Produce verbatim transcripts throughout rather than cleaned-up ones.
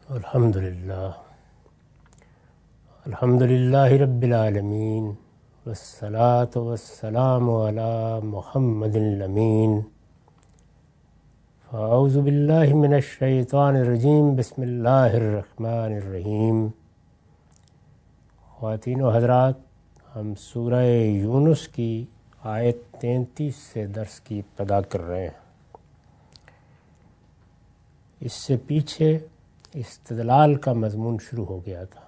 الحمد للہ الحمد للہ رب العالمین والصلاة والسلام علی محمد الامین فاعوذ باللہ من الشیطان الرجیم بسم اللہ الرحمن الرحیم۔ خواتین و حضرات، ہم سورہ یونس کی آیت تینتیس سے درس کی ابتدا کر رہے ہیں۔ اس سے پیچھے استدلال کا مضمون شروع ہو گیا تھا۔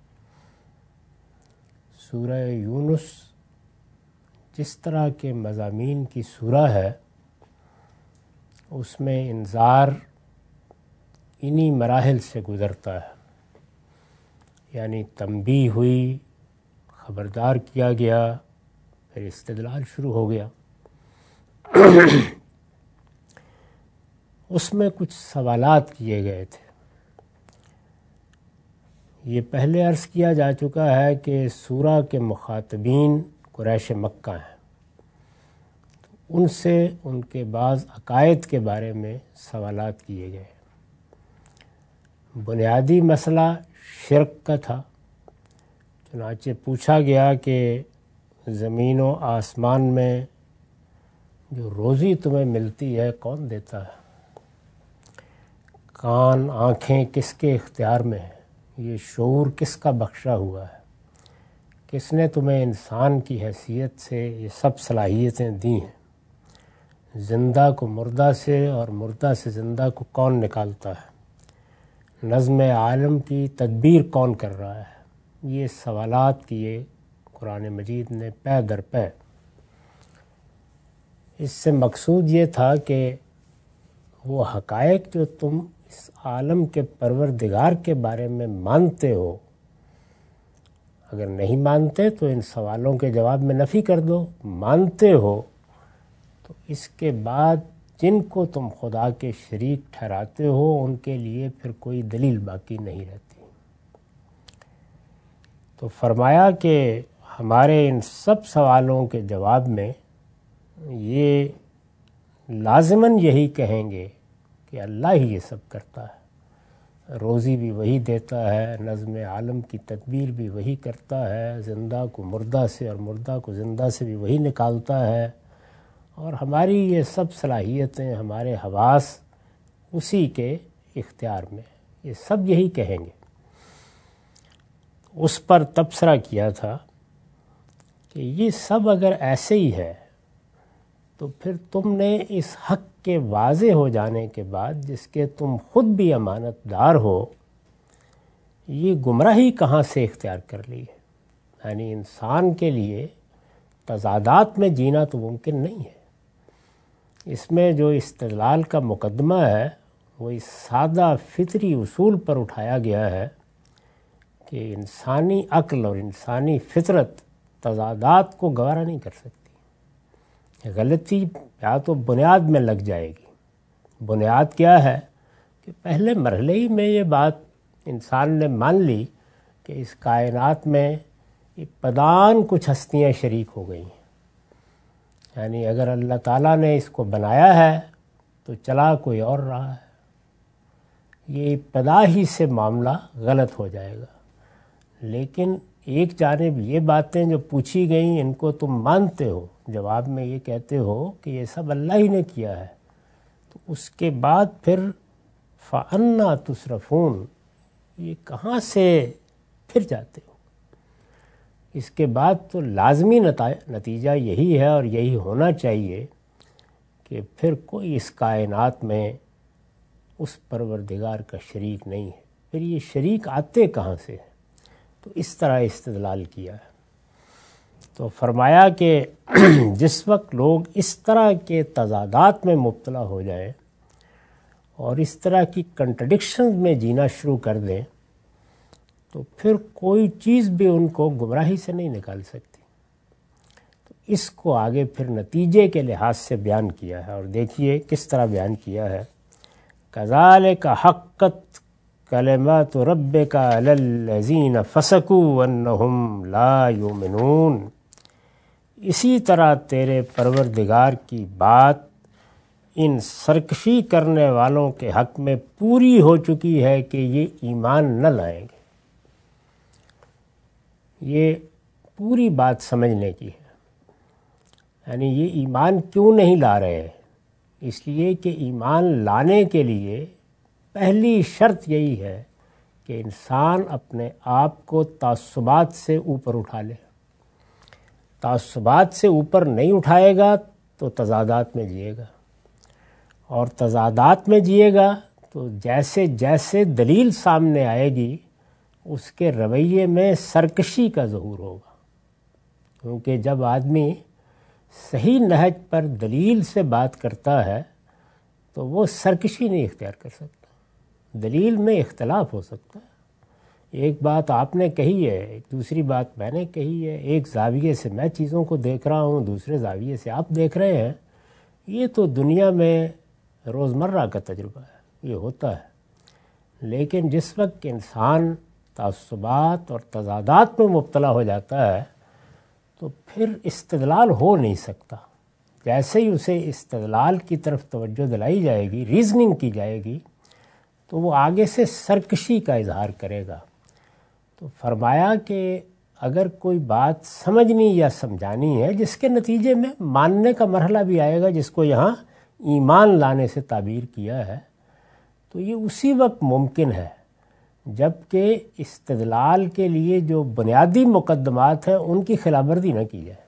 سورہ یونس جس طرح کے مضامین کی سورہ ہے، اس میں انذار انہی مراحل سے گزرتا ہے، یعنی تنبیہ ہوئی، خبردار کیا گیا، پھر استدلال شروع ہو گیا۔ اس میں کچھ سوالات کیے گئے تھے۔ یہ پہلے عرض کیا جا چکا ہے کہ سورہ کے مخاطبین قریش مکہ ہیں، ان سے ان کے بعض عقائد کے بارے میں سوالات کیے گئے۔ بنیادی مسئلہ شرک کا تھا، چنانچہ پوچھا گیا کہ زمین و آسمان میں جو روزی تمہیں ملتی ہے کون دیتا ہے؟ کان آنکھیں کس کے اختیار میں ہیں؟ یہ شعور کس کا بخشا ہوا ہے؟ کس نے تمہیں انسان کی حیثیت سے یہ سب صلاحیتیں دی ہیں؟ زندہ کو مردہ سے اور مردہ سے زندہ کو کون نکالتا ہے؟ نظم عالم کی تدبیر کون کر رہا ہے؟ یہ سوالات کیے قرآن مجید نے پے در پے۔ اس سے مقصود یہ تھا کہ وہ حقائق جو تم اس عالم کے پروردگار کے بارے میں مانتے ہو، اگر نہیں مانتے تو ان سوالوں کے جواب میں نفی کر دو، مانتے ہو تو اس کے بعد جن کو تم خدا کے شریک ٹھہراتے ہو ان کے لیے پھر کوئی دلیل باقی نہیں رہتی۔ تو فرمایا کہ ہمارے ان سب سوالوں کے جواب میں یہ لازماً یہی کہیں گے کہ اللہ ہی یہ سب کرتا ہے، روزی بھی وہی دیتا ہے، نظم عالم کی تدبیر بھی وہی کرتا ہے، زندہ کو مردہ سے اور مردہ کو زندہ سے بھی وہی نکالتا ہے، اور ہماری یہ سب صلاحیتیں، ہمارے حواس اسی کے اختیار میں، یہ سب یہی کہیں گے۔ اس پر تبصرہ کیا تھا کہ یہ سب اگر ایسے ہی ہے تو پھر تم نے اس حق کے واضح ہو جانے کے بعد جس کے تم خود بھی امانت دار ہو، یہ گمراہی کہاں سے اختیار کر لی ہے؟ یعنی انسان کے لیے تضادات میں جینا تو ممکن نہیں ہے۔ اس میں جو استدلال کا مقدمہ ہے وہ اس سادہ فطری اصول پر اٹھایا گیا ہے کہ انسانی عقل اور انسانی فطرت تضادات کو گوارا نہیں کر سکتی۔ غلطی یا تو بنیاد میں لگ جائے گی۔ بنیاد کیا ہے کہ پہلے مرحلے ہی میں یہ بات انسان نے مان لی کہ اس کائنات میں ابتداً کچھ ہستیاں شریک ہو گئی ہیں، یعنی اگر اللہ تعالیٰ نے اس کو بنایا ہے تو چلا کوئی اور رہا ہے، یہ ابتدا ہی سے معاملہ غلط ہو جائے گا۔ لیکن ایک جانب یہ باتیں جو پوچھی گئیں ان کو تم مانتے ہو، جواب میں یہ کہتے ہو کہ یہ سب اللہ ہی نے کیا ہے، تو اس کے بعد پھر فَأَنَّا تُصْرَفُونَ، یہ کہاں سے پھر جاتے ہو؟ اس کے بعد تو لازمی نتیجہ یہی ہے اور یہی ہونا چاہیے کہ پھر کوئی اس کائنات میں اس پروردگار کا شریک نہیں ہے، پھر یہ شریک آتے کہاں سے ہیں؟ تو اس طرح استدلال کیا ہے۔ تو فرمایا کہ جس وقت لوگ اس طرح کے تضادات میں مبتلا ہو جائیں اور اس طرح کی کنٹرڈکشنز میں جینا شروع کر دیں تو پھر کوئی چیز بھی ان کو گمراہی سے نہیں نکال سکتی۔ تو اس کو آگے پھر نتیجے کے لحاظ سے بیان کیا ہے، اور دیکھیے کس طرح بیان کیا ہے۔ كَذَلِكَ حَقَّتْ کلمات ربک علی الذین فسقوا انہم لا یؤمنون، اسی طرح تیرے پروردگار کی بات ان سرکشی کرنے والوں کے حق میں پوری ہو چکی ہے کہ یہ ایمان نہ لائیں گے۔ یہ پوری بات سمجھنے کی ہے، یعنی یہ ایمان کیوں نہیں لا رہے ہیں؟ اس لیے کہ ایمان لانے کے لیے پہلی شرط یہی ہے کہ انسان اپنے آپ کو تعصبات سے اوپر اٹھا لے۔ تعصبات سے اوپر نہیں اٹھائے گا تو تضادات میں جیے گا، اور تضادات میں جیے گا تو جیسے جیسے دلیل سامنے آئے گی اس کے رویے میں سرکشی کا ظہور ہوگا، کیونکہ جب آدمی صحیح نہج پر دلیل سے بات کرتا ہے تو وہ سرکشی نہیں اختیار کر سکتا۔ دلیل میں اختلاف ہو سکتا ہے، ایک بات آپ نے کہی ہے، دوسری بات میں نے کہی ہے، ایک زاویے سے میں چیزوں کو دیکھ رہا ہوں، دوسرے زاویے سے آپ دیکھ رہے ہیں۔ یہ تو دنیا میں روزمرہ کا تجربہ ہے، یہ ہوتا ہے۔ لیکن جس وقت انسان تعصبات اور تضادات میں مبتلا ہو جاتا ہے تو پھر استدلال ہو نہیں سکتا۔ جیسے ہی اسے استدلال کی طرف توجہ دلائی جائے گی، ریزننگ کی جائے گی، تو وہ آگے سے سرکشی کا اظہار کرے گا۔ تو فرمایا کہ اگر کوئی بات سمجھنی یا سمجھانی ہے جس کے نتیجے میں ماننے کا مرحلہ بھی آئے گا، جس کو یہاں ایمان لانے سے تعبیر کیا ہے، تو یہ اسی وقت ممکن ہے جب کہ استدلال کے لیے جو بنیادی مقدمات ہیں ان کی خلاف ورزی نہ کی جائے،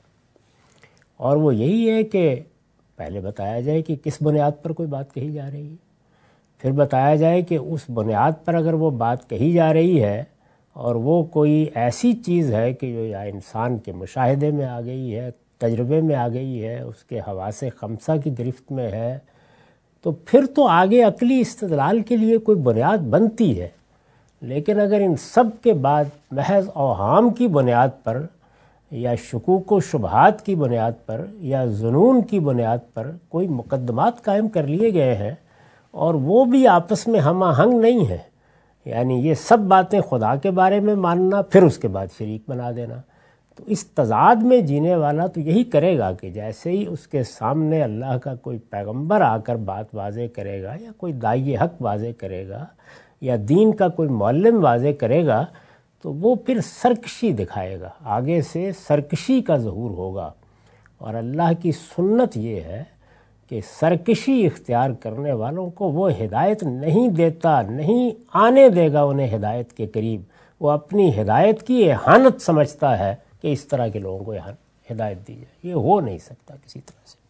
اور وہ یہی ہے کہ پہلے بتایا جائے کہ کس بنیاد پر کوئی بات کہی جا رہی ہے، پھر بتایا جائے کہ اس بنیاد پر اگر وہ بات کہی جا رہی ہے اور وہ کوئی ایسی چیز ہے کہ جو یا انسان کے مشاہدے میں آ گئی ہے، تجربے میں آ گئی ہے، اس کے حواس خمسہ کی گرفت میں ہے، تو پھر تو آگے عقلی استدلال کے لیے کوئی بنیاد بنتی ہے۔ لیکن اگر ان سب کے بعد محض اوہام کی بنیاد پر یا شکوک و شبہات کی بنیاد پر یا ظنون کی بنیاد پر کوئی مقدمات قائم کر لیے گئے ہیں اور وہ بھی آپس میں ہم آہنگ نہیں ہیں، یعنی یہ سب باتیں خدا کے بارے میں ماننا پھر اس کے بعد شریک بنا دینا، تو اس تضاد میں جینے والا تو یہی کرے گا کہ جیسے ہی اس کے سامنے اللہ کا کوئی پیغمبر آ کر بات واضح کرے گا یا کوئی داعی حق واضح کرے گا یا دین کا کوئی معلم واضح کرے گا تو وہ پھر سرکشی دکھائے گا، آگے سے سرکشی کا ظہور ہوگا۔ اور اللہ کی سنت یہ ہے کہ سرکشی اختیار کرنے والوں کو وہ ہدایت نہیں دیتا، نہیں آنے دے گا انہیں ہدایت کے قریب، وہ اپنی ہدایت کی اہانت سمجھتا ہے کہ اس طرح کے لوگوں کو ہدایت دی جائے، یہ ہو نہیں سکتا کسی طرح سے۔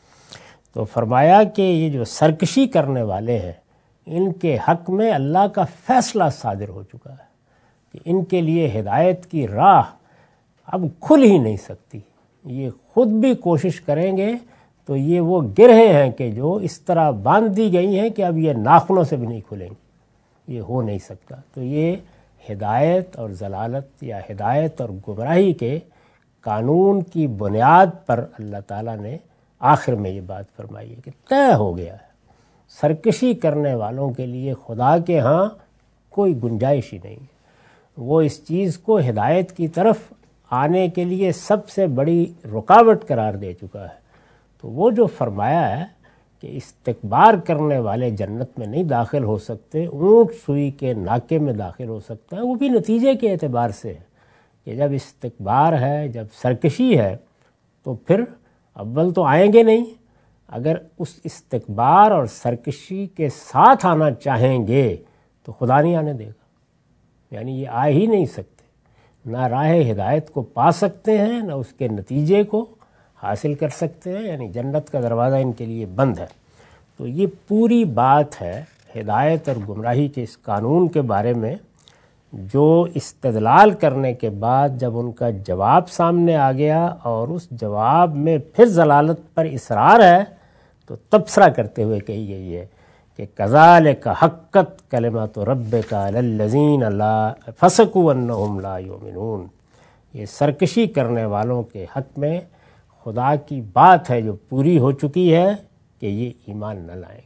تو فرمایا کہ یہ جو سرکشی کرنے والے ہیں ان کے حق میں اللہ کا فیصلہ صادر ہو چکا ہے کہ ان کے لیے ہدایت کی راہ اب کھل ہی نہیں سکتی، یہ خود بھی کوشش کریں گے تو یہ وہ گرہیں ہیں کہ جو اس طرح باندھ دی گئی ہیں کہ اب یہ ناخنوں سے بھی نہیں کھلیں گی، یہ ہو نہیں سکتا۔ تو یہ ہدایت اور ضلالت یا ہدایت اور گمراہی کے قانون کی بنیاد پر اللہ تعالیٰ نے آخر میں یہ بات فرمائی ہے کہ طے ہو گیا ہے، سرکشی کرنے والوں کے لیے خدا کے ہاں کوئی گنجائش ہی نہیں ہے، وہ اس چیز کو ہدایت کی طرف آنے کے لیے سب سے بڑی رکاوٹ قرار دے چکا ہے۔ تو وہ جو فرمایا ہے کہ استکبار کرنے والے جنت میں نہیں داخل ہو سکتے، اونٹ سوئی کے ناکے میں داخل ہو سکتا ہے، وہ بھی نتیجے کے اعتبار سے ہے کہ جب استکبار ہے، جب سرکشی ہے تو پھر اول تو آئیں گے نہیں، اگر اس استکبار اور سرکشی کے ساتھ آنا چاہیں گے تو خدا نہیں آنے دے گا، یعنی یہ آ ہی نہیں سکتے، نہ راہ ہدایت کو پا سکتے ہیں نہ اس کے نتیجے کو حاصل کر سکتے ہیں، یعنی جنت کا دروازہ ان کے لیے بند ہے۔ تو یہ پوری بات ہے ہدایت اور گمراہی کے اس قانون کے بارے میں، جو استدلال کرنے کے بعد جب ان کا جواب سامنے آ گیا اور اس جواب میں پھر ضلالت پر اصرار ہے تو تبصرہ کرتے ہوئے کہی گئی ہے کہ کذالک حقت کلمۃ ربک علی الذین لا فسقوا انہم لا یؤمنون، یہ سرکشی کرنے والوں کے حق میں خدا کی بات ہے جو پوری ہو چکی ہے کہ یہ ایمان نہ لائیں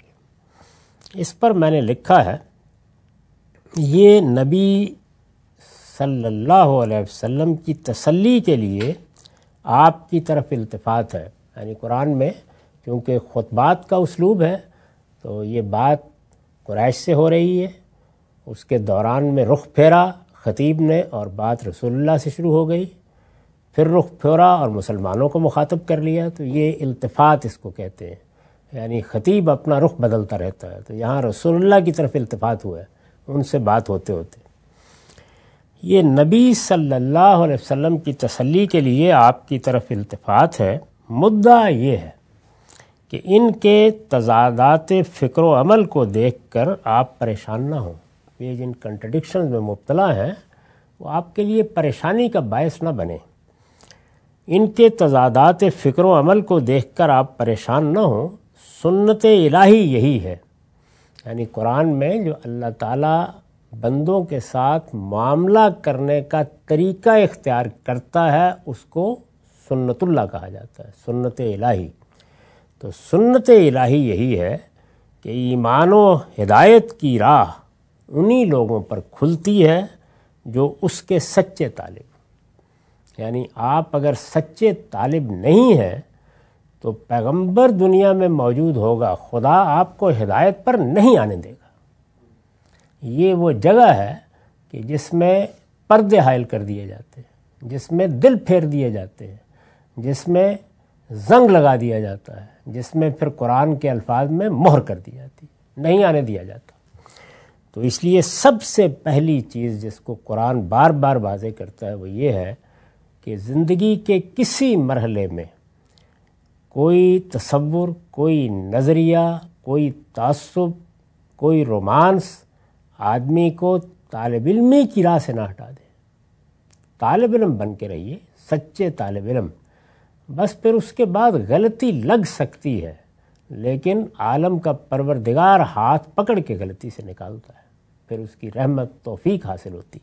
گے۔ اس پر میں نے لکھا ہے یہ نبی صلی اللہ علیہ وسلم کی تسلی کے لیے آپ کی طرف التفات ہے، یعنی قرآن میں کیونکہ خطبات کا اسلوب ہے تو یہ بات قریش سے ہو رہی ہے، اس کے دوران میں رخ پھیرا خطیب نے اور بات رسول اللہ سے شروع ہو گئی، پھر رخ پھیرا اور مسلمانوں کو مخاطب کر لیا، تو یہ التفات اس کو کہتے ہیں، یعنی خطیب اپنا رخ بدلتا رہتا ہے، تو یہاں رسول اللہ کی طرف التفات ہوا ہے ان سے بات ہوتے ہوتے۔ یہ نبی صلی اللہ علیہ وسلم کی تسلی کے لیے آپ کی طرف التفات ہے۔ مدعا یہ ہے کہ ان کے تضادات فکر و عمل کو دیکھ کر آپ پریشان نہ ہوں، یہ جن کنٹرڈکشن میں مبتلا ہیں وہ آپ کے لیے پریشانی کا باعث نہ بنے۔ ان کے تضادات فکر و عمل کو دیکھ کر آپ پریشان نہ ہوں، سنت الہی یہی ہے، یعنی قرآن میں جو اللہ تعالیٰ بندوں کے ساتھ معاملہ کرنے کا طریقہ اختیار کرتا ہے اس کو سنت اللہ کہا جاتا ہے، سنت الہی۔ تو سنت الہی یہی ہے کہ ایمان و ہدایت کی راہ انہی لوگوں پر کھلتی ہے جو اس کے سچے طالب، یعنی آپ اگر سچے طالب نہیں ہیں تو پیغمبر دنیا میں موجود ہوگا، خدا آپ کو ہدایت پر نہیں آنے دے گا۔ یہ وہ جگہ ہے کہ جس میں پردے حائل کر دیے جاتے ہیں، جس میں دل پھیر دیے جاتے ہیں، جس میں زنگ لگا دیا جاتا ہے، جس میں پھر قرآن کے الفاظ میں مہر کر دی جاتی، نہیں آنے دیا جاتا۔ تو اس لیے سب سے پہلی چیز جس کو قرآن بار بار واضح کرتا ہے وہ یہ ہے کہ زندگی کے کسی مرحلے میں کوئی تصور، کوئی نظریہ، کوئی تعصب، کوئی رومانس آدمی کو طالب علمی کی راہ سے نہ ہٹا دے۔ طالب علم بن کے رہیے، سچے طالب علم، بس پھر اس کے بعد غلطی لگ سکتی ہے لیکن عالم کا پروردگار ہاتھ پکڑ کے غلطی سے نکالتا ہے، پھر اس کی رحمت توفیق حاصل ہوتی ہے۔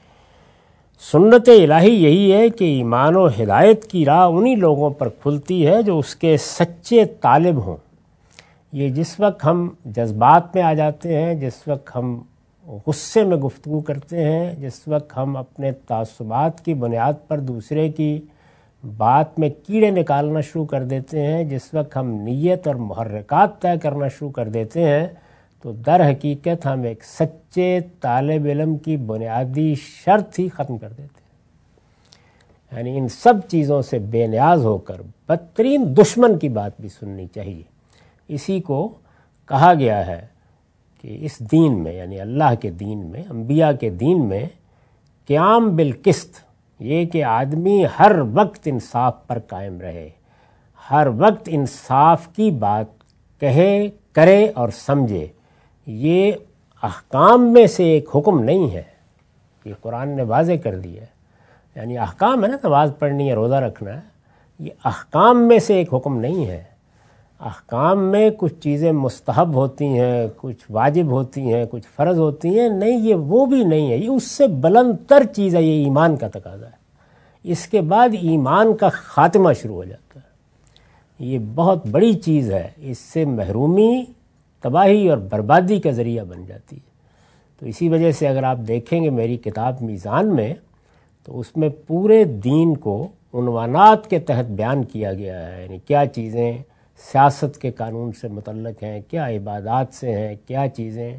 سنت الہی یہی ہے کہ ایمان و ہدایت کی راہ انہی لوگوں پر کھلتی ہے جو اس کے سچے طالب ہوں۔ یہ جس وقت ہم جذبات میں آ جاتے ہیں، جس وقت ہم غصے میں گفتگو کرتے ہیں، جس وقت ہم اپنے تعصبات کی بنیاد پر دوسرے کی بات میں کیڑے نکالنا شروع کر دیتے ہیں، جس وقت ہم نیت اور محرکات طے کرنا شروع کر دیتے ہیں، تو در حقیقت ہم ایک سچے طالب علم کی بنیادی شرط ہی ختم کر دیتے ہیں۔ یعنی ان سب چیزوں سے بے نیاز ہو کر بدترین دشمن کی بات بھی سننی چاہیے۔ اسی کو کہا گیا ہے کہ اس دین میں، یعنی اللہ کے دین میں، انبیاء کے دین میں قیام بالقسط، یہ کہ آدمی ہر وقت انصاف پر قائم رہے، ہر وقت انصاف کی بات کہے، کرے اور سمجھے، یہ احکام میں سے ایک حکم نہیں ہے، یہ قرآن نے واضح کر دیا ہے۔ یعنی احکام ہے نا، نماز پڑھنی ہے، روزہ رکھنا ہے، یہ احکام میں سے ایک حکم نہیں ہے۔ احکام میں کچھ چیزیں مستحب ہوتی ہیں، کچھ واجب ہوتی ہیں، کچھ فرض ہوتی ہیں، نہیں یہ وہ بھی نہیں ہے، یہ اس سے بلند تر چیز ہے، یہ ایمان کا تقاضا ہے۔ اس کے بعد ایمان کا خاتمہ شروع ہو جاتا ہے، یہ بہت بڑی چیز ہے، اس سے محرومی، تباہی اور بربادی کا ذریعہ بن جاتی ہے۔ تو اسی وجہ سے اگر آپ دیکھیں گے میری کتاب میزان میں، تو اس میں پورے دین کو عنوانات کے تحت بیان کیا گیا ہے، یعنی کیا چیزیں سیاست کے قانون سے متعلق ہیں، کیا عبادات سے ہیں، کیا چیزیں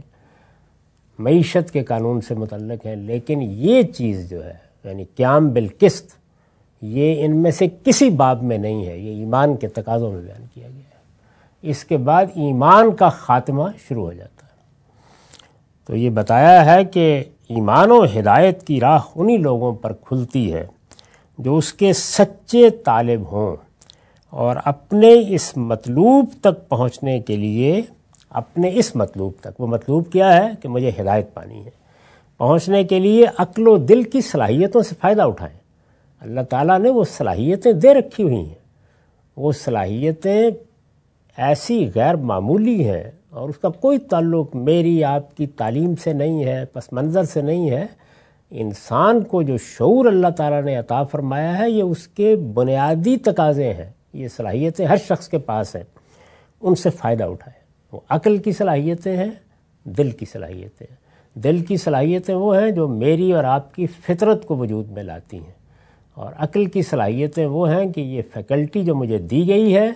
معیشت کے قانون سے متعلق ہیں، لیکن یہ چیز جو ہے یعنی قیام بالقسط، یہ ان میں سے کسی باب میں نہیں ہے، یہ ایمان کے تقاضوں میں بیان کیا گیا ہے۔ اس کے بعد ایمان کا خاتمہ شروع ہو جاتا ہے۔ تو یہ بتایا ہے کہ ایمان و ہدایت کی راہ انہی لوگوں پر کھلتی ہے جو اس کے سچے طالب ہوں، اور اپنے اس مطلوب تک پہنچنے کے لیے، اپنے اس مطلوب تک، وہ مطلوب کیا ہے کہ مجھے ہدایت پانی ہے، پہنچنے کے لیے عقل و دل کی صلاحیتوں سے فائدہ اٹھائیں۔ اللہ تعالیٰ نے وہ صلاحیتیں دے رکھی ہوئی ہیں، وہ صلاحیتیں ایسی غیر معمولی ہیں اور اس کا کوئی تعلق میری آپ کی تعلیم سے نہیں ہے، پس منظر سے نہیں ہے۔ انسان کو جو شعور اللہ تعالیٰ نے عطا فرمایا ہے یہ اس کے بنیادی تقاضے ہیں، یہ صلاحیتیں ہر شخص کے پاس ہیں، ان سے فائدہ اٹھائے۔ وہ عقل کی صلاحیتیں ہیں، دل کی صلاحیتیں ہیں۔ دل کی صلاحیتیں وہ ہیں جو میری اور آپ کی فطرت کو وجود میں لاتی ہیں، اور عقل کی صلاحیتیں وہ ہیں کہ یہ فیکلٹی جو مجھے دی گئی ہے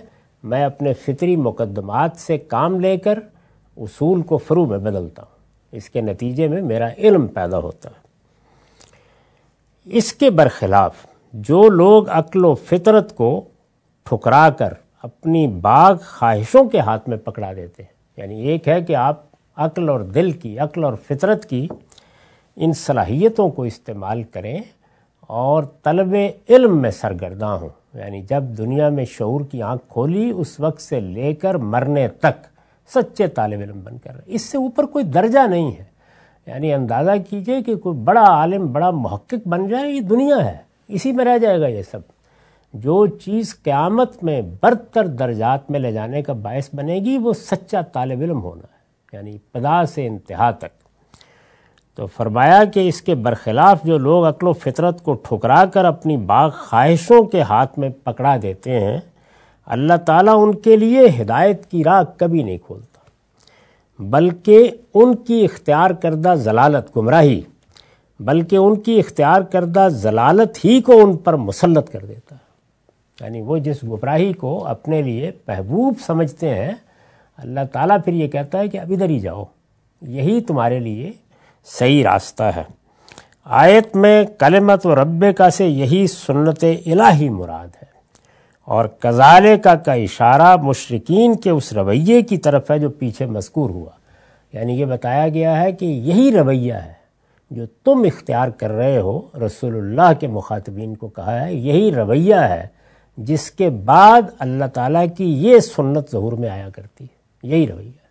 میں اپنے فطری مقدمات سے کام لے کر اصول کو فروع میں بدلتا ہوں، اس کے نتیجے میں میرا علم پیدا ہوتا ہے۔ اس کے برخلاف جو لوگ عقل و فطرت کو ٹھکرا کر اپنی باغ خواہشوں کے ہاتھ میں پکڑا دیتے ہیں، یعنی ایک ہے کہ آپ عقل اور دل کی، عقل اور فطرت کی ان صلاحیتوں کو استعمال کریں اور طلب علم میں سرگرداں ہوں، یعنی جب دنیا میں شعور کی آنکھ کھولی اس وقت سے لے کر مرنے تک سچے طالب علم بن کر، اس سے اوپر کوئی درجہ نہیں ہے۔ یعنی اندازہ کیجئے کہ کوئی بڑا عالم، بڑا محقق بن جائے، یہ دنیا ہے، اسی میں رہ جائے گا یہ سب۔ جو چیز قیامت میں برتر درجات میں لے جانے کا باعث بنے گی وہ سچا طالب علم ہونا ہے، یعنی ابتدا سے انتہا تک۔ تو فرمایا کہ اس کے برخلاف جو لوگ عقل و فطرت کو ٹھکرا کر اپنی باغ خواہشوں کے ہاتھ میں پکڑا دیتے ہیں، اللہ تعالیٰ ان کے لیے ہدایت کی راہ کبھی نہیں کھولتا، بلکہ ان کی اختیار کردہ ضلالت، گمراہی، بلکہ ان کی اختیار کردہ ضلالت ہی کو ان پر مسلط کر دیتا ہے۔ یعنی وہ جس گمراہی کو اپنے لیے محبوب سمجھتے ہیں، اللہ تعالیٰ پھر یہ کہتا ہے کہ اب ادھر ہی جاؤ، یہی تمہارے لیے صحیح راستہ ہے۔ آیت میں کلمت و ربک سے یہی سنت الہی مراد ہے، اور کذالک کا اشارہ مشرکین کے اس رویے کی طرف ہے جو پیچھے مذکور ہوا، یعنی یہ بتایا گیا ہے کہ یہی رویہ ہے جو تم اختیار کر رہے ہو۔ رسول اللہ کے مخاطبین کو کہا ہے یہی رویہ ہے جس کے بعد اللہ تعالیٰ کی یہ سنت ظہور میں آیا کرتی ہے، یہی رویہ ہے۔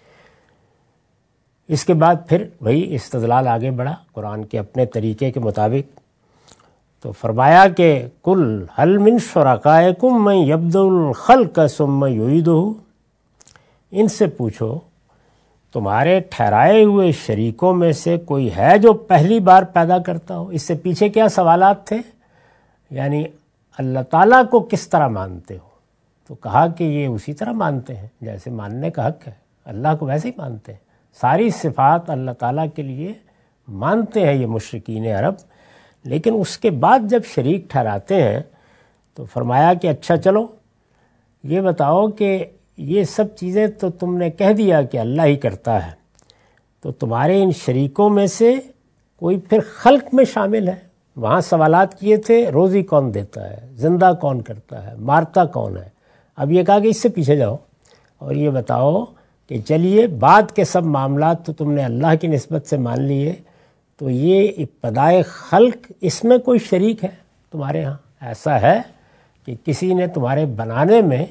اس کے بعد پھر وہی استدلال آگے بڑھا قرآن کے اپنے طریقے کے مطابق، تو فرمایا کہ کل هل من شرکائکم من یبدأ الخلق ثم یعیدہ، ان سے پوچھو تمہارے ٹھہرائے ہوئے شریکوں میں سے کوئی ہے جو پہلی بار پیدا کرتا ہو؟ اس سے پیچھے کیا سوالات تھے؟ یعنی اللہ تعالیٰ کو کس طرح مانتے ہو؟ تو کہا کہ یہ اسی طرح مانتے ہیں جیسے ماننے کا حق ہے، اللہ کو ویسے ہی مانتے ہیں، ساری صفات اللہ تعالیٰ کے لیے مانتے ہیں یہ مشرکین عرب۔ لیکن اس کے بعد جب شریک ٹھہراتے ہیں تو فرمایا کہ اچھا چلو یہ بتاؤ کہ یہ سب چیزیں تو تم نے کہہ دیا کہ اللہ ہی کرتا ہے، تو تمہارے ان شریکوں میں سے کوئی پھر خلق میں شامل ہے؟ وہاں سوالات کیے تھے روزی کون دیتا ہے، زندہ کون کرتا ہے، مارتا کون ہے، اب یہ کہا کہ اس سے پیچھے جاؤ اور یہ بتاؤ کہ چلیے بعد کے سب معاملات تو تم نے اللہ کی نسبت سے مان لیے، تو یہ ابتدائے خلق اس میں کوئی شریک ہے تمہارے ہاں؟ ایسا ہے کہ کسی نے تمہارے بنانے میں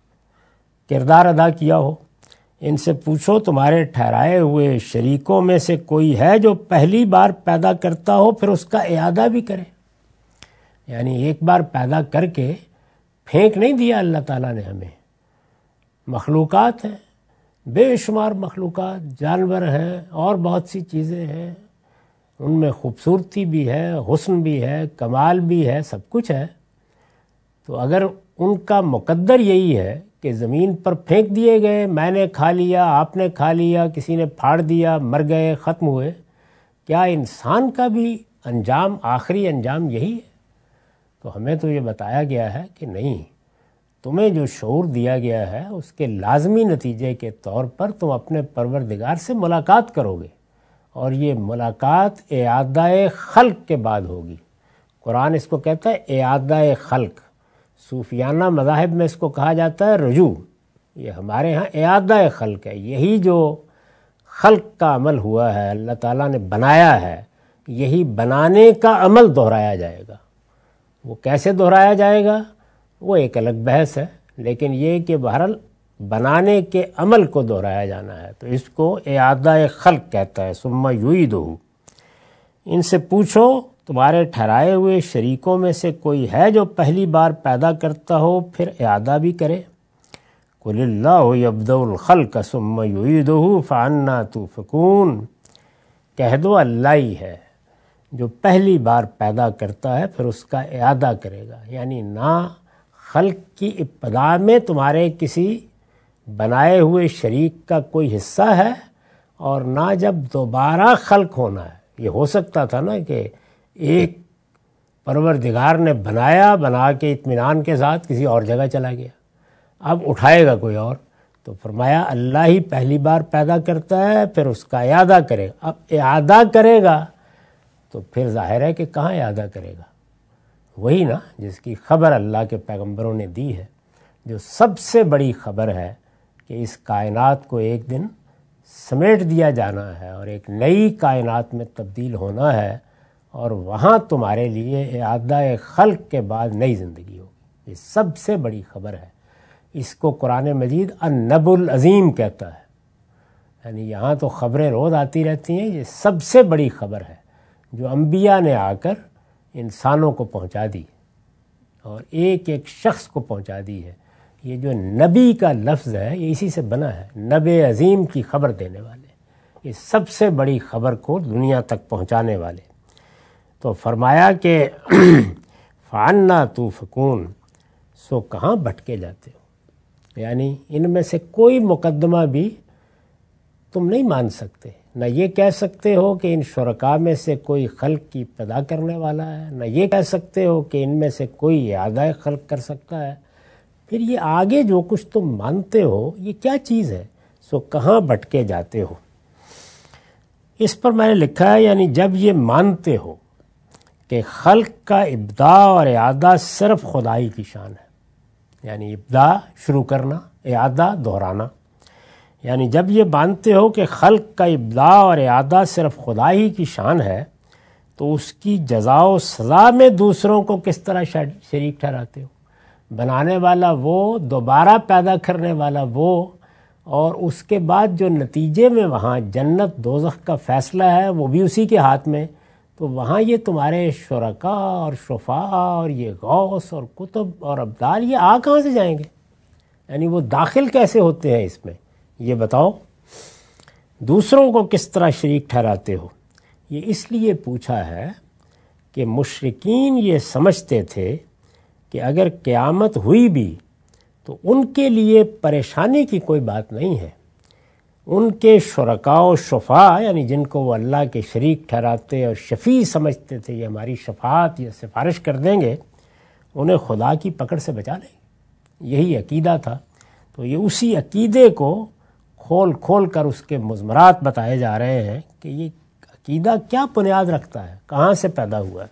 کردار ادا کیا ہو؟ ان سے پوچھو تمہارے ٹھہرائے ہوئے شریکوں میں سے کوئی ہے جو پہلی بار پیدا کرتا ہو پھر اس کا اعادہ بھی کرے؟ یعنی ایک بار پیدا کر کے پھینک نہیں دیا اللہ تعالیٰ نے ہمیں، مخلوقات ہیں، بے شمار مخلوقات، جانور ہیں اور بہت سی چیزیں ہیں، ان میں خوبصورتی بھی ہے، حسن بھی ہے، کمال بھی ہے، سب کچھ ہے۔ تو اگر ان کا مقدر یہی ہے کہ زمین پر پھینک دیے گئے، میں نے کھا لیا، آپ نے کھا لیا، کسی نے پھاڑ دیا، مر گئے، ختم ہوئے، کیا انسان کا بھی انجام، آخری انجام یہی ہے؟ تو ہمیں تو یہ بتایا گیا ہے کہ نہیں، تمہیں جو شعور دیا گیا ہے اس کے لازمی نتیجے کے طور پر تم اپنے پروردگار سے ملاقات کرو گے، اور یہ ملاقات اعادہ خلق کے بعد ہوگی۔ قرآن اس کو کہتا ہے اعادہ خلق، صوفیانہ مذاہب میں اس کو کہا جاتا ہے رجوع، یہ ہمارے ہاں اعادہ خلق ہے۔ یہی جو خلق کا عمل ہوا ہے، اللہ تعالیٰ نے بنایا ہے، یہی بنانے کا عمل دہرایا جائے گا۔ وہ کیسے دہرایا جائے گا وہ ایک الگ بحث ہے، لیکن یہ کہ بہرحال بنانے کے عمل کو دہرایا جانا ہے، تو اس کو اعادہ خلق کہتا ہے۔ ثم یعیدہ، ان سے پوچھو تمہارے ٹھہرائے ہوئے شریکوں میں سے کوئی ہے جو پہلی بار پیدا کرتا ہو پھر اعادہ بھی کرے؟ قل اللہ یبدأ الخلق ثم یعیدہ فانا تؤفکون، کہہ دو اللہ ہی ہے جو پہلی بار پیدا کرتا ہے پھر اس کا اعادہ کرے گا۔ یعنی نہ خلق کی ابتدا میں تمہارے کسی بنائے ہوئے شریک کا کوئی حصہ ہے، اور نہ جب دوبارہ خلق ہونا ہے۔ یہ ہو سکتا تھا نا کہ ایک پروردگار نے بنایا، بنا کے اطمینان کے ساتھ کسی اور جگہ چلا گیا، اب اٹھائے گا کوئی اور. تو فرمایا اللہ ہی پہلی بار پیدا کرتا ہے پھر اس کا اعادہ کرے گا. اب اعادہ کرے گا تو پھر ظاہر ہے کہ کہاں اعادہ کرے گا؟ وہی نا جس کی خبر اللہ کے پیغمبروں نے دی ہے، جو سب سے بڑی خبر ہے کہ اس کائنات کو ایک دن سمیٹ دیا جانا ہے اور ایک نئی کائنات میں تبدیل ہونا ہے، اور وہاں تمہارے لیے اعادہ خلق کے بعد نئی زندگی ہوگی. یہ سب سے بڑی خبر ہے. اس کو قرآن مجید النبأ العظیم کہتا ہے. یعنی یہاں تو خبریں روز آتی رہتی ہیں، یہ سب سے بڑی خبر ہے جو انبیاء نے آ کر انسانوں کو پہنچا دی اور ایک ایک شخص کو پہنچا دی ہے. یہ جو نبی کا لفظ ہے یہ اسی سے بنا ہے، نبی عظیم کی خبر دینے والے، یہ سب سے بڑی خبر کو دنیا تک پہنچانے والے. تو فرمایا کہ فَعَنَّا تُؤْفَكُونَ، سو کہاں بھٹکے جاتے ہو؟ یعنی ان میں سے کوئی مقدمہ بھی تم نہیں مان سکتے. نہ یہ کہہ سکتے ہو کہ ان شرکاء میں سے کوئی خلق کی ابتدا کرنے والا ہے، نہ یہ کہہ سکتے ہو کہ ان میں سے کوئی اعادہ خلق کر سکتا ہے. پھر یہ آگے جو کچھ تم مانتے ہو یہ کیا چیز ہے؟ سو کہاں بھٹکے جاتے ہو؟ اس پر میں نے لکھا ہے یعنی جب یہ مانتے ہو کہ خلق کا ابداع اور اعادہ صرف خدائی کی شان ہے، یعنی ابداع شروع کرنا، اعادہ دہرانا، یعنی جب یہ مانتے ہو کہ خلق کا ابداع اور اعادہ صرف خدائی کی شان ہے تو اس کی جزا و سزا میں دوسروں کو کس طرح شریک ٹھہراتے ہو؟ بنانے والا وہ، دوبارہ پیدا کرنے والا وہ، اور اس کے بعد جو نتیجے میں وہاں جنت دوزخ کا فیصلہ ہے وہ بھی اسی کے ہاتھ میں. تو وہاں یہ تمہارے شرکاء اور شفاء اور یہ غوث اور کتب اور ابدال یہ آ کہاں سے جائیں گے؟ یعنی وہ داخل کیسے ہوتے ہیں اس میں؟ یہ بتاؤ. دوسروں کو کس طرح شریک ٹھہراتے ہو؟ یہ اس لیے پوچھا ہے کہ مشرکین یہ سمجھتے تھے کہ اگر قیامت ہوئی بھی تو ان کے لیے پریشانی کی کوئی بات نہیں ہے. ان کے شرکاء و شفاء یعنی جن کو وہ اللہ کے شریک ٹھہراتے اور شفیع سمجھتے تھے یہ ہماری شفاعت یا سفارش کر دیں گے، انہیں خدا کی پکڑ سے بچا لیں گے. یہی عقیدہ تھا. تو یہ اسی عقیدے کو کھول کھول کر اس کے مضمرات بتائے جا رہے ہیں کہ یہ عقیدہ کیا بنیاد رکھتا ہے، کہاں سے پیدا ہوا ہے.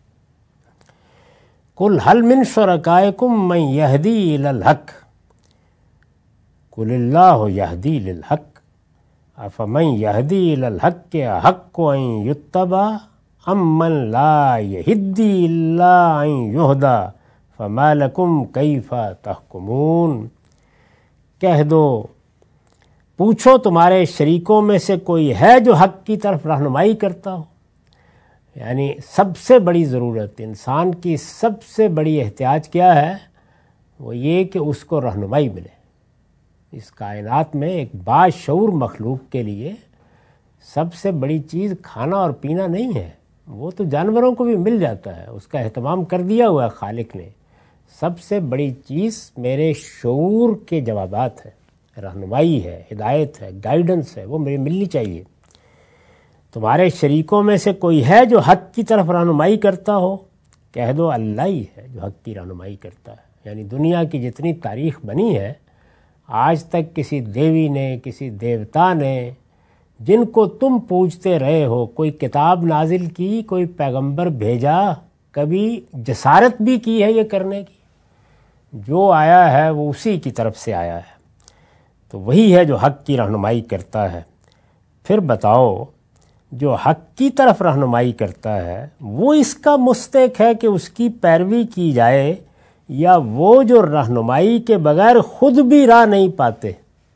قُلْ هَلْ مِن شُرَكَائِكُم مَّن يَهْدِي إِلَى الْحَقِّ قُلِ اللَّهُ يَهْدِي لِلْحَقِّ أَفَمَن يَهْدِي إِلَى الْحَقِّ أَحَقُّ أَن يُتَّبَعَ أَمَّن لَّا يَهِدِّي إِلَّا أَن يُهْدَىٰ فَمَا لَكُمْ كَيْفَ تَحْكُمُونَ. کہہ دو، پوچھو تمہارے شریکوں میں سے کوئی ہے جو حق کی طرف رہنمائی کرتا ہو؟ یعنی سب سے بڑی ضرورت انسان کی، سب سے بڑی احتیاج کیا ہے؟ وہ یہ کہ اس کو رہنمائی ملے. اس کائنات میں ایک باشعور مخلوق کے لیے سب سے بڑی چیز کھانا اور پینا نہیں ہے. وہ تو جانوروں کو بھی مل جاتا ہے، اس کا اہتمام کر دیا ہوا ہے خالق نے. سب سے بڑی چیز میرے شعور کے جوابات ہیں، رہنمائی ہے، ہدایت ہے، گائیڈنس ہے، وہ مجھے ملنی چاہیے. تمہارے شریکوں میں سے کوئی ہے جو حق کی طرف رہنمائی کرتا ہو؟ کہہ دو اللہ ہی ہے جو حق کی رہنمائی کرتا ہے. یعنی دنیا کی جتنی تاریخ بنی ہے آج تک کسی دیوی نے، کسی دیوتا نے جن کو تم پوجتے رہے ہو کوئی کتاب نازل کی، کوئی پیغمبر بھیجا، کبھی جسارت بھی کی ہے یہ کرنے کی؟ جو آیا ہے وہ اسی کی طرف سے آیا ہے. تو وہی ہے جو حق کی رہنمائی کرتا ہے. پھر بتاؤ، جو حق کی طرف رہنمائی کرتا ہے وہ اس کا مستحق ہے کہ اس کی پیروی کی جائے، یا وہ جو رہنمائی کے بغیر خود بھی راہ نہیں پاتے؟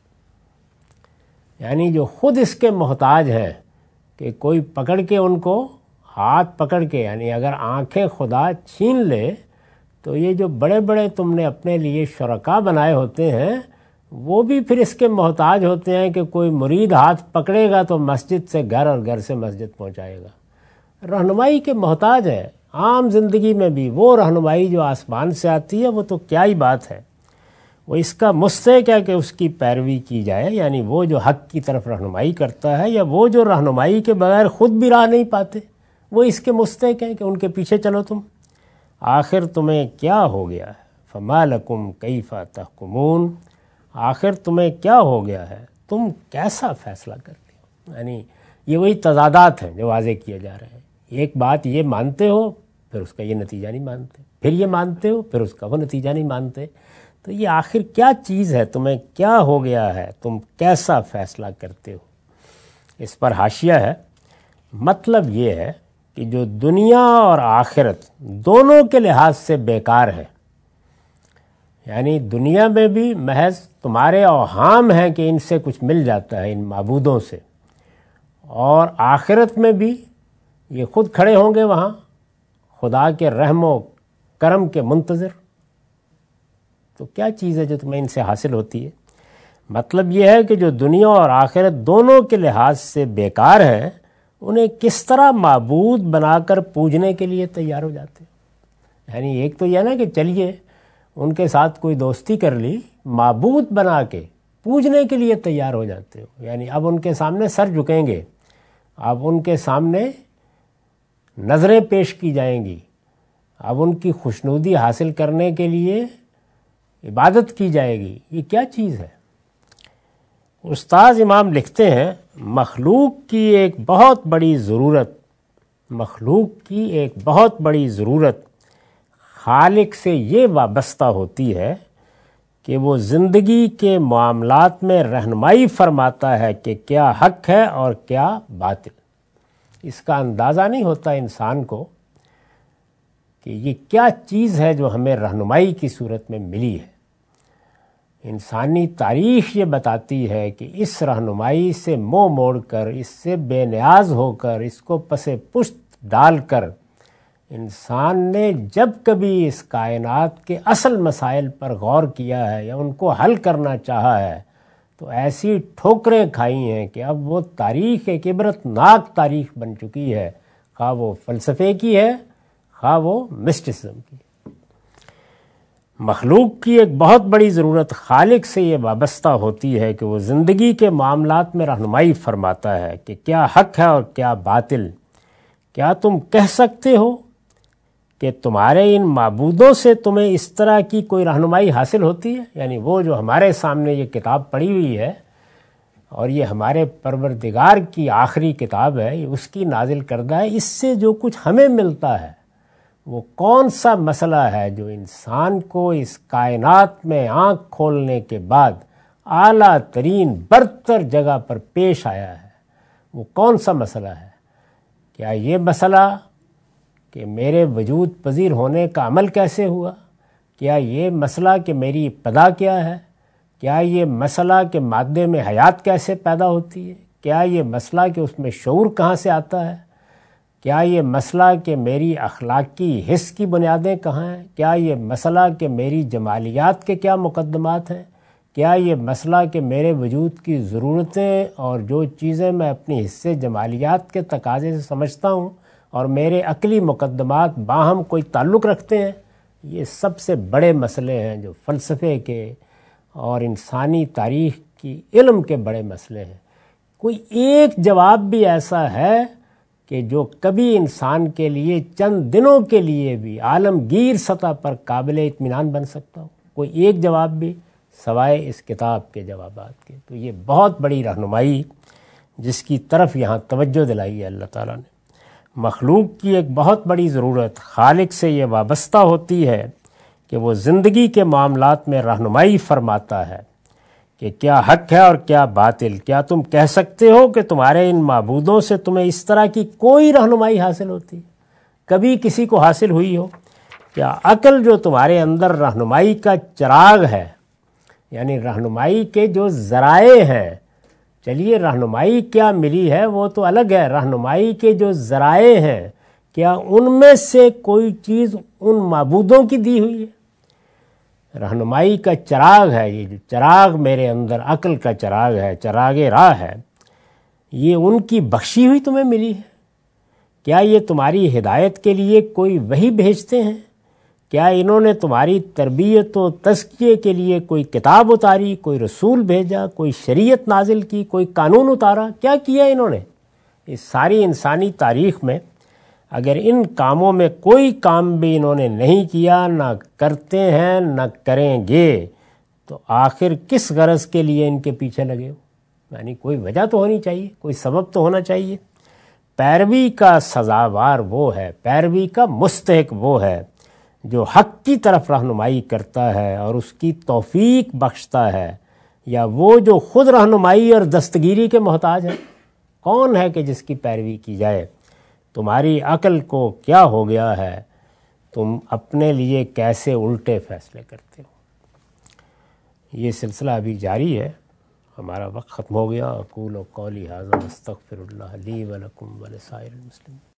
یعنی جو خود اس کے محتاج ہیں کہ کوئی پکڑ کے ان کو ہاتھ پکڑ کے، یعنی اگر آنکھیں خدا چھین لے تو یہ جو بڑے بڑے تم نے اپنے لیے شرکاء بنائے ہوتے ہیں وہ بھی پھر اس کے محتاج ہوتے ہیں کہ کوئی مرید ہاتھ پکڑے گا تو مسجد سے گھر اور گھر سے مسجد پہنچائے گا. رہنمائی کے محتاج ہے. عام زندگی میں بھی وہ رہنمائی جو آسمان سے آتی ہے وہ تو کیا ہی بات ہے. وہ اس کا مستحق ہے کہ اس کی پیروی کی جائے، یعنی وہ جو حق کی طرف رہنمائی کرتا ہے، یا وہ جو رہنمائی کے بغیر خود بھی راہ نہیں پاتے وہ اس کے مستحق ہیں کہ ان کے پیچھے چلو تم. آخر تمہیں کیا ہو گیا ہے؟ فما لکم کیف تحکمون، آخر تمہیں کیا ہو گیا ہے، تم کیسا فیصلہ کرتے ہو۔ یعنی یہ وہی تضادات ہیں جو واضح کیے جا رہے ہیں، ایک بات یہ مانتے ہو پھر اس کا یہ نتیجہ نہیں مانتے، پھر یہ مانتے ہو پھر اس کا وہ نتیجہ نہیں مانتے، تو یہ آخر کیا چیز ہے، تمہیں کیا ہو گیا ہے، تم کیسا فیصلہ کرتے ہو۔ اس پر حاشیہ ہے، مطلب یہ ہے کہ جو دنیا اور آخرت دونوں کے لحاظ سے بیکار ہے، یعنی دنیا میں بھی محض تمہارے اوہام ہیں کہ ان سے کچھ مل جاتا ہے، ان معبودوں سے، اور آخرت میں بھی یہ خود کھڑے ہوں گے وہاں خدا کے رحم و کرم کے منتظر، تو کیا چیز ہے جو تمہیں ان سے حاصل ہوتی ہے۔ مطلب یہ ہے کہ جو دنیا اور آخرت دونوں کے لحاظ سے بیکار ہیں، انہیں کس طرح معبود بنا کر پوجنے کے لیے تیار ہو جاتے ہیں۔ یعنی ایک تو یہ نا کہ چلیے ان کے ساتھ کوئی دوستی کر لی، معبود بنا کے پوجنے کے لیے تیار ہو جاتے ہو، یعنی اب ان کے سامنے سر جھکیں گے، اب ان کے سامنے نظریں پیش کی جائیں گی، اب ان کی خوشنودی حاصل کرنے کے لیے عبادت کی جائے گی، یہ کیا چیز ہے۔ استاذ امام لکھتے ہیں، مخلوق کی ایک بہت بڑی ضرورت مخلوق کی ایک بہت بڑی ضرورت خالق سے یہ وابستہ ہوتی ہے کہ وہ زندگی کے معاملات میں رہنمائی فرماتا ہے کہ کیا حق ہے اور کیا باطل۔ اس کا اندازہ نہیں ہوتا انسان کو کہ یہ کیا چیز ہے جو ہمیں رہنمائی کی صورت میں ملی ہے۔ انسانی تاریخ یہ بتاتی ہے کہ اس رہنمائی سے منہ موڑ کر، اس سے بے نیاز ہو کر، اس کو پس پشت ڈال کر انسان نے جب کبھی اس کائنات کے اصل مسائل پر غور کیا ہے یا ان کو حل کرنا چاہا ہے تو ایسی ٹھوکریں کھائی ہیں کہ اب وہ تاریخ ایک عبرت ناک تاریخ بن چکی ہے، خواہ وہ فلسفے کی ہے خواہ وہ مسٹسزم کی۔ مخلوق کی ایک بہت بڑی ضرورت خالق سے یہ وابستہ ہوتی ہے کہ وہ زندگی کے معاملات میں رہنمائی فرماتا ہے کہ کیا حق ہے اور کیا باطل۔ کیا تم کہہ سکتے ہو کہ تمہارے ان معبودوں سے تمہیں اس طرح کی کوئی رہنمائی حاصل ہوتی ہے؟ یعنی وہ جو ہمارے سامنے یہ کتاب پڑی ہوئی ہے اور یہ ہمارے پروردگار کی آخری کتاب ہے، یہ اس کی نازل کردہ ہے، اس سے جو کچھ ہمیں ملتا ہے وہ کون سا مسئلہ ہے جو انسان کو اس کائنات میں آنکھ کھولنے کے بعد اعلیٰ ترین برتر جگہ پر پیش آیا ہے؟ وہ کون سا مسئلہ ہے؟ کیا یہ مسئلہ کہ میرے وجود پذیر ہونے کا عمل کیسے ہوا؟ کیا یہ مسئلہ کہ میری ابتدا کیا ہے؟ کیا یہ مسئلہ کہ مادے میں حیات کیسے پیدا ہوتی ہے؟ کیا یہ مسئلہ کہ اس میں شعور کہاں سے آتا ہے؟ کیا یہ مسئلہ کہ میری اخلاقی حس کی بنیادیں کہاں ہیں؟ کیا یہ مسئلہ کہ میری جمالیات کے کیا مقدمات ہیں؟ کیا یہ مسئلہ کہ میرے وجود کی ضرورتیں اور جو چیزیں میں اپنی حصے جمالیات کے تقاضے سے سمجھتا ہوں اور میرے عقلی مقدمات باہم کوئی تعلق رکھتے ہیں؟ یہ سب سے بڑے مسئلے ہیں جو فلسفے کے اور انسانی تاریخ کی علم کے بڑے مسئلے ہیں۔ کوئی ایک جواب بھی ایسا ہے کہ جو کبھی انسان کے لیے چند دنوں کے لیے بھی عالمگیر سطح پر قابل اطمینان بن سکتا ہو؟ کوئی ایک جواب بھی سوائے اس کتاب کے جوابات کے؟ تو یہ بہت بڑی رہنمائی جس کی طرف یہاں توجہ دلائی ہے اللہ تعالیٰ نے۔ مخلوق کی ایک بہت بڑی ضرورت خالق سے یہ وابستہ ہوتی ہے کہ وہ زندگی کے معاملات میں رہنمائی فرماتا ہے کہ کیا حق ہے اور کیا باطل۔ کیا تم کہہ سکتے ہو کہ تمہارے ان معبودوں سے تمہیں اس طرح کی کوئی رہنمائی حاصل ہوتی؟ کبھی کسی کو حاصل ہوئی ہو؟ کیا عقل جو تمہارے اندر رہنمائی کا چراغ ہے، یعنی رہنمائی کے جو ذرائع ہیں، چلیے رہنمائی کیا ملی ہے وہ تو الگ ہے، رہنمائی کے جو ذرائع ہیں کیا ان میں سے کوئی چیز ان معبودوں کی دی ہوئی ہے؟ رہنمائی کا چراغ ہے، یہ جو چراغ میرے اندر عقل کا چراغ ہے، چراغ راہ ہے، یہ ان کی بخشی ہوئی تمہیں ملی ہے؟ کیا یہ تمہاری ہدایت کے لیے کوئی وحی بھیجتے ہیں؟ کیا انہوں نے تمہاری تربیت و تزکیے کے لیے کوئی کتاب اتاری، کوئی رسول بھیجا، کوئی شریعت نازل کی، کوئی قانون اتارا؟ کیا کیا انہوں نے؟ اس ساری انسانی تاریخ میں اگر ان کاموں میں کوئی کام بھی انہوں نے نہیں کیا، نہ کرتے ہیں، نہ کریں گے، تو آخر کس غرض کے لیے ان کے پیچھے لگے ہو؟ یعنی کوئی وجہ تو ہونی چاہیے، کوئی سبب تو ہونا چاہیے۔ پیروی کا سزاوار وہ ہے، پیروی کا مستحق وہ ہے جو حق کی طرف رہنمائی کرتا ہے اور اس کی توفیق بخشتا ہے، یا وہ جو خود رہنمائی اور دستگیری کے محتاج ہے؟ کون ہے کہ جس کی پیروی کی جائے؟ تمہاری عقل کو کیا ہو گیا ہے؟ تم اپنے لیے کیسے الٹے فیصلے کرتے ہو؟ یہ سلسلہ ابھی جاری ہے، ہمارا وقت ختم ہو گیا۔ اقول قولی ھذا واستغفر اللہ لی ولکم ولسائر المسلمین۔